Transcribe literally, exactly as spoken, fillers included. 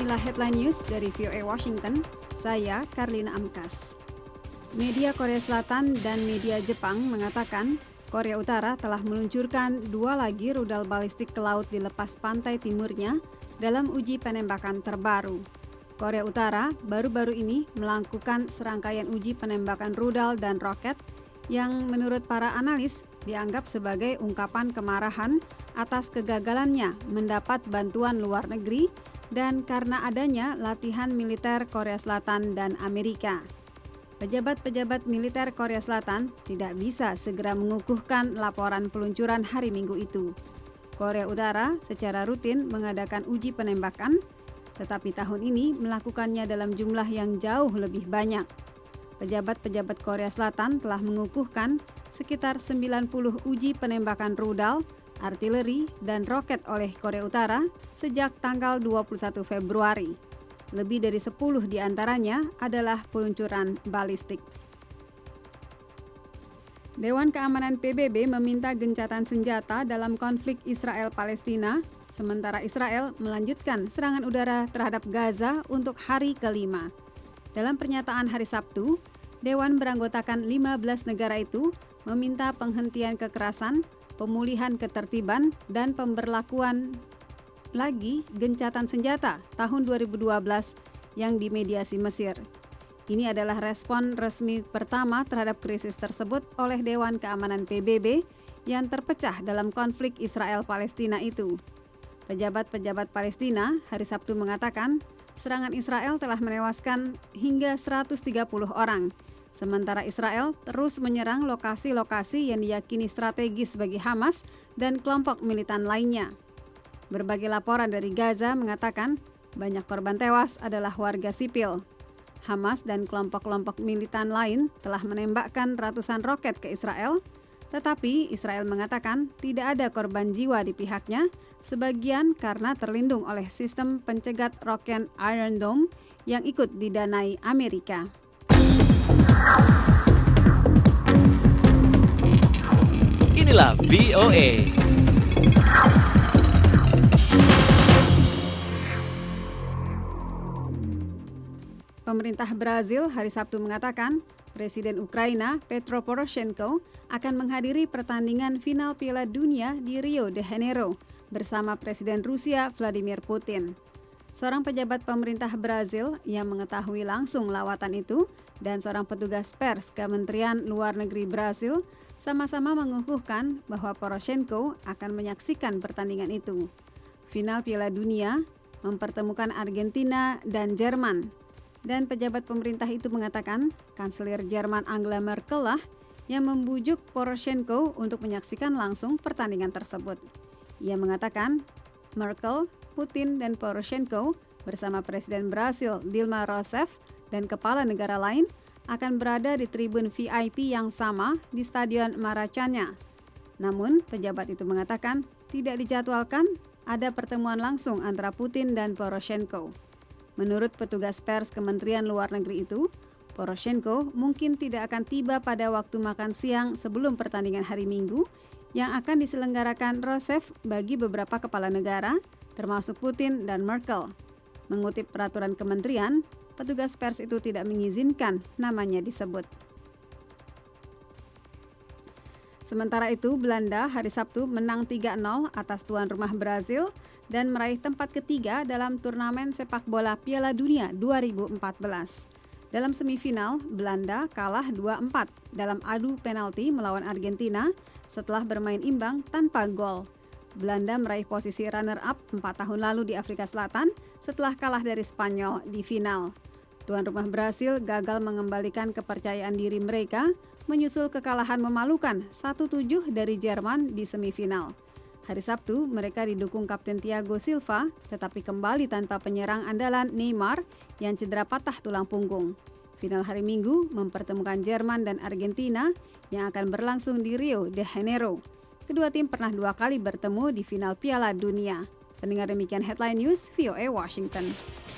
Inilah headline news dari V O A Washington, saya Karlina Amkas. Media Korea Selatan dan media Jepang mengatakan Korea Utara telah meluncurkan dua lagi rudal balistik ke laut di lepas pantai timurnya dalam uji penembakan terbaru. Korea Utara baru-baru ini melakukan serangkaian uji penembakan rudal dan roket yang menurut para analis dianggap sebagai ungkapan kemarahan atas kegagalannya mendapat bantuan luar negeri dan karena adanya latihan militer Korea Selatan dan Amerika. Pejabat-pejabat militer Korea Selatan tidak bisa segera mengukuhkan laporan peluncuran hari Minggu itu. Korea Utara secara rutin mengadakan uji penembakan, tetapi tahun ini melakukannya dalam jumlah yang jauh lebih banyak. Pejabat-pejabat Korea Selatan telah mengukuhkan sekitar sembilan puluh uji penembakan rudal, artileri, dan roket oleh Korea Utara sejak tanggal dua puluh satu Februari. Lebih dari sepuluh di antaranya adalah peluncuran balistik. Dewan Keamanan P B B meminta gencatan senjata dalam konflik Israel-Palestina, sementara Israel melanjutkan serangan udara terhadap Gaza untuk hari kelima. Dalam pernyataan hari Sabtu, Dewan beranggotakan lima belas negara itu meminta penghentian kekerasan, pemulihan ketertiban, dan pemberlakuan lagi gencatan senjata tahun dua ribu dua belas yang dimediasi Mesir. Ini adalah respon resmi pertama terhadap krisis tersebut oleh Dewan Keamanan P B B yang terpecah dalam konflik Israel-Palestina itu. Pejabat-pejabat Palestina hari Sabtu mengatakan serangan Israel telah menewaskan hingga seratus tiga puluh orang. Sementara Israel terus menyerang lokasi-lokasi yang diyakini strategis bagi Hamas dan kelompok militan lainnya. Berbagai laporan dari Gaza mengatakan banyak korban tewas adalah warga sipil. Hamas dan kelompok-kelompok militan lain telah menembakkan ratusan roket ke Israel, tetapi Israel mengatakan tidak ada korban jiwa di pihaknya, sebagian karena terlindung oleh sistem pencegat roket Iron Dome yang ikut didanai Amerika. Inilah V O A. Pemerintah Brazil hari Sabtu mengatakan Presiden Ukraina Petro Poroshenko akan menghadiri pertandingan final Piala Dunia di Rio de Janeiro bersama Presiden Rusia Vladimir Putin. Seorang pejabat pemerintah Brazil yang mengetahui langsung lawatan itu dan seorang petugas pers Kementerian Luar Negeri Brazil sama-sama mengukuhkan bahwa Poroshenko akan menyaksikan pertandingan itu. Final Piala Dunia mempertemukan Argentina dan Jerman. Dan pejabat pemerintah itu mengatakan Kanselir Jerman Angela Merkel lah yang membujuk Poroshenko untuk menyaksikan langsung pertandingan tersebut. Ia mengatakan Merkel, Putin, dan Poroshenko bersama Presiden Brasil Dilma Rousseff dan kepala negara lain akan berada di tribun V I P yang sama di Stadion Maracanã. Namun, pejabat itu mengatakan tidak dijadwalkan ada pertemuan langsung antara Putin dan Poroshenko. Menurut petugas pers Kementerian Luar Negeri itu, Poroshenko mungkin tidak akan tiba pada waktu makan siang sebelum pertandingan hari Minggu yang akan diselenggarakan Rousseff bagi beberapa kepala negara, termasuk Putin dan Merkel. Mengutip peraturan kementerian, petugas pers itu tidak mengizinkan namanya disebut. Sementara itu, Belanda hari Sabtu menang tiga nol atas tuan rumah Brazil dan meraih tempat ketiga dalam turnamen sepak bola Piala Dunia dua ribu empat belas. Dalam semifinal, Belanda kalah dua empat dalam adu penalti melawan Argentina setelah bermain imbang tanpa gol. Belanda meraih posisi runner-up empat tahun lalu di Afrika Selatan setelah kalah dari Spanyol di final. Tuan rumah Brasil gagal mengembalikan kepercayaan diri mereka menyusul kekalahan memalukan satu tujuh dari Jerman di semifinal. Hari Sabtu, mereka didukung Kapten Thiago Silva, tetapi kembali tanpa penyerang andalan Neymar yang cedera patah tulang punggung. Final hari Minggu mempertemukan Jerman dan Argentina yang akan berlangsung di Rio de Janeiro. Kedua tim pernah dua kali bertemu di final Piala Dunia. Pendengar demikian headline news V O A Washington.